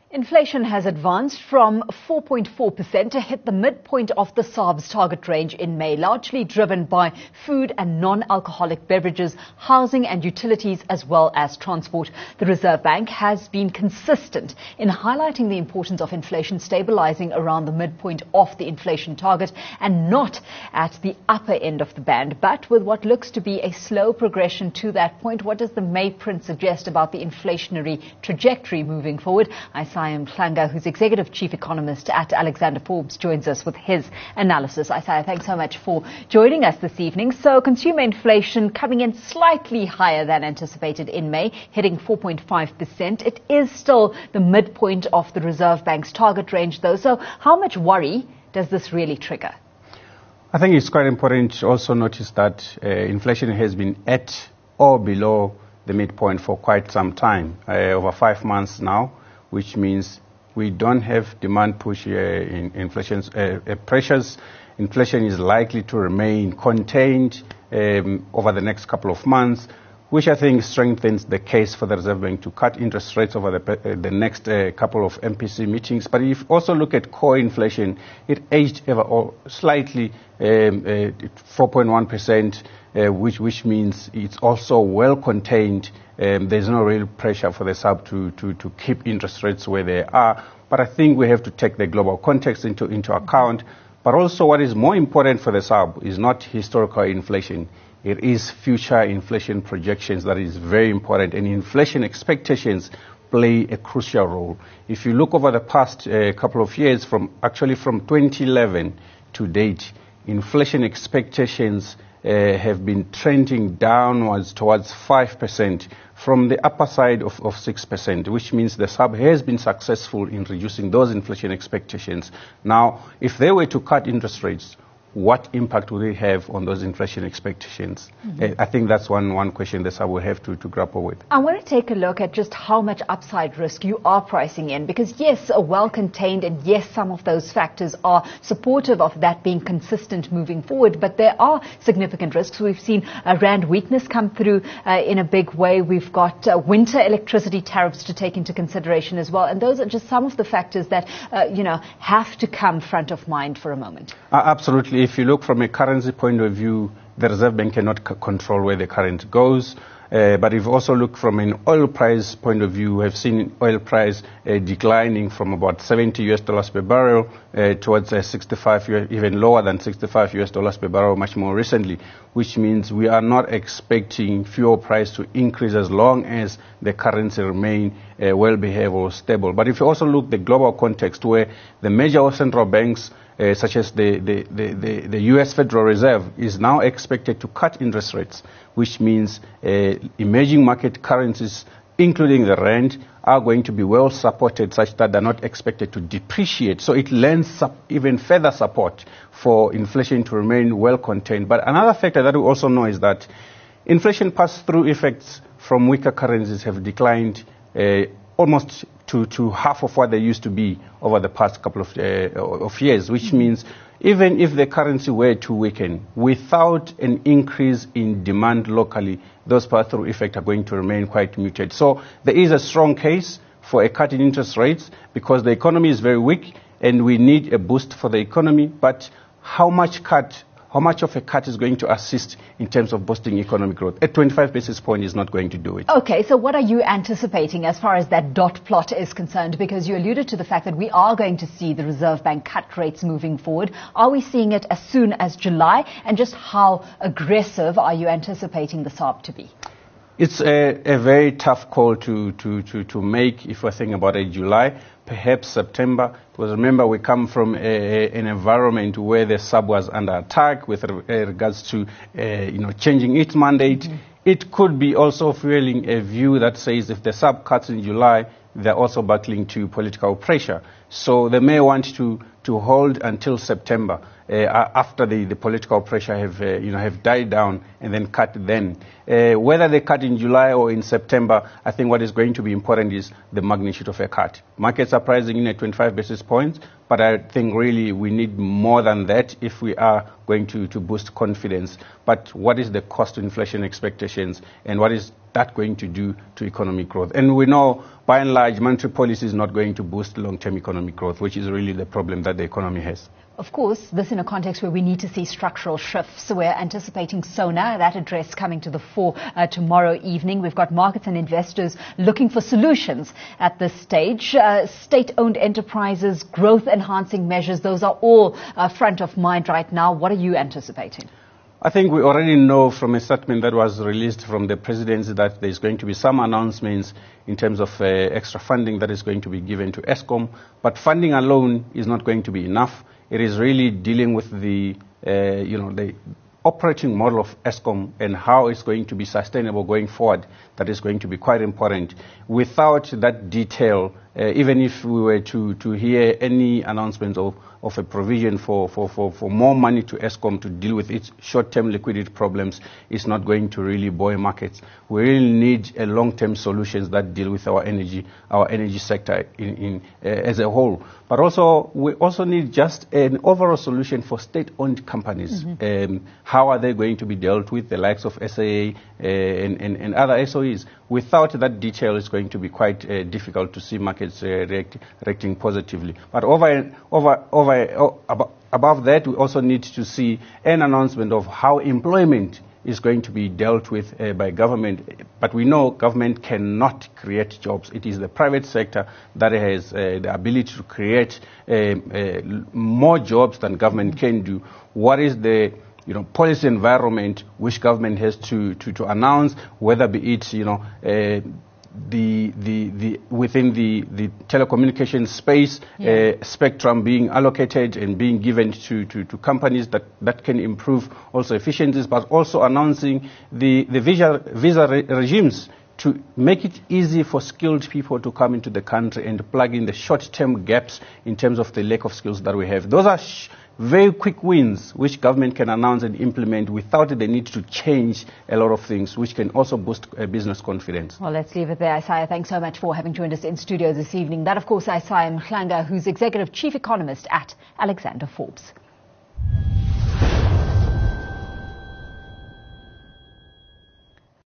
Inflation has advanced from 4.4% to hit the midpoint of the SARB's target range in May, largely driven by food and non-alcoholic beverages, housing and utilities, as well as transport. The Reserve Bank has been consistent in highlighting the importance of inflation stabilizing around the midpoint of the inflation target and not at the upper end of the band. But with what looks to be a slow progression to that point, what does the May print suggest about the inflationary trajectory moving forward? Isaiah Mhlanga, who's Executive Chief Economist at Alexander Forbes, joins us with his analysis. Isaiah, thanks so much for joining us this evening. So consumer inflation coming in slightly higher than anticipated in May, hitting 4.5%. It is still the midpoint of the Reserve Bank's target range, though. So how much worry does this really trigger? I think it's quite important to also notice that inflation has been at or below the midpoint for quite some time, over 5 months now, which means we don't have demand push in inflation pressures. Inflation is likely to remain contained over the next couple of months, which I think strengthens the case for the Reserve Bank to cut interest rates over the next couple of MPC meetings. But if you also look at core inflation, it edged ever slightly 4.1%, which means it's also well contained. There's no real pressure for the SARB to keep interest rates where they are. But I think we have to take the global context into account. But also what is more important for the SARB is not historical inflation. It is future inflation projections that is very important. And inflation expectations play a crucial role. If you look over the past couple of years, from 2011 to date, inflation expectations have been trending downwards towards 5% from the upper side of 6%, which means the SARB has been successful in reducing those inflation expectations. Now, if they were to cut interest rates, what impact will they have on those inflation expectations? I think that's one question the SARB will have to grapple with. I want to take a look at just how much upside risk you are pricing in, because yes, a well-contained, and yes, some of those factors are supportive of that being consistent moving forward, but there are significant risks. We've seen rand weakness come through in a big way. We've got winter electricity tariffs to take into consideration as well, and those are just some of the factors that have to come front of mind for a moment. Absolutely. If you look from a currency point of view, the Reserve Bank cannot control where the currency goes. But if you also look from an oil price point of view, we have seen oil price declining from about $70 per barrel towards 65, even lower than $65 per barrel much more recently, which means we are not expecting fuel price to increase as long as the currency remain well-behaved or stable. But if you also look at the global context where the major central banks such as the U.S. Federal Reserve is now expected to cut interest rates, which means emerging market currencies, including the rand, are going to be well supported such that they're not expected to depreciate. So it lends even further support for inflation to remain well contained. But another factor that we also know is that inflation pass-through effects from weaker currencies have declined almost to half of what they used to be over the past couple of years, which means even if the currency were to weaken, without an increase in demand locally, those pass-through effects are going to remain quite muted. So there is a strong case for a cut in interest rates because the economy is very weak and we need a boost for the economy. But how much of a cut is going to assist in terms of boosting economic growth? At 25 basis point is not going to do it. Okay, so what are you anticipating as far as that dot plot is concerned? Because you alluded to the fact that we are going to see the Reserve Bank cut rates moving forward. Are we seeing it as soon as July? And just how aggressive are you anticipating the SARB to be? It's a very tough call to make if we're thinking about a July, perhaps September, because remember we come from an environment where the SARB was under attack with regards to changing its mandate. It could be also fueling a view that says if the SARB cuts in July, they're also battling to political pressure. So they may want to hold until September after the political pressure have died down and then cut then. Whether they cut in July or in September, I think what is going to be important is the magnitude of a cut. Markets are pricing in at 25 basis points, but I think really we need more than that if we are going to boost confidence. But what is the cost to inflation expectations and what is that going to do to economic growth? And we know, by and large, monetary policy is not going to boost long-term economic growth, which is really the problem that the economy has. Of course, this in a context where we need to see structural shifts. So we're anticipating SONA, that address coming to the fore tomorrow evening. We've got markets and investors looking for solutions at this stage. State-owned enterprises, growth-enhancing measures, those are all front of mind right now. What are you anticipating? I think we already know from a statement that was released from the presidency that there's going to be some announcements in terms of extra funding that is going to be given to Eskom. But funding alone is not going to be enough. It is really dealing with the operating model of Eskom and how it's going to be sustainable going forward. That is going to be quite important. Without that detail, even if we were to hear any announcement of a provision for more money to Eskom to deal with its short-term liquidity problems, it's not going to really buoy markets. We really need a long-term solutions that deal with our energy sector as a whole. But also, we also need just an overall solution for state-owned companies. How are they going to be dealt with, the likes of SAA and other SOEs? Without that detail, it's going to be quite difficult to see markets reacting positively. But above that, we also need to see an announcement of how employment is going to be dealt with by government. But we know government cannot create jobs. It is the private sector that has the ability to create more jobs than government can do. What is the policy environment which government has to announce, whether be it within the telecommunications space, spectrum being allocated and being given to companies that can improve also efficiencies, but also announcing the visa regimes to make it easy for skilled people to come into the country and plug in the short-term gaps in terms of the lack of skills that we have. Those are very quick wins which government can announce and implement without the need to change a lot of things, which can also boost business confidence. Well, let's leave it there. Isaiah, thanks so much for having joined us in studio this evening. That, of course, Isaiah Mhlanga, who's Executive Chief Economist at Alexander Forbes.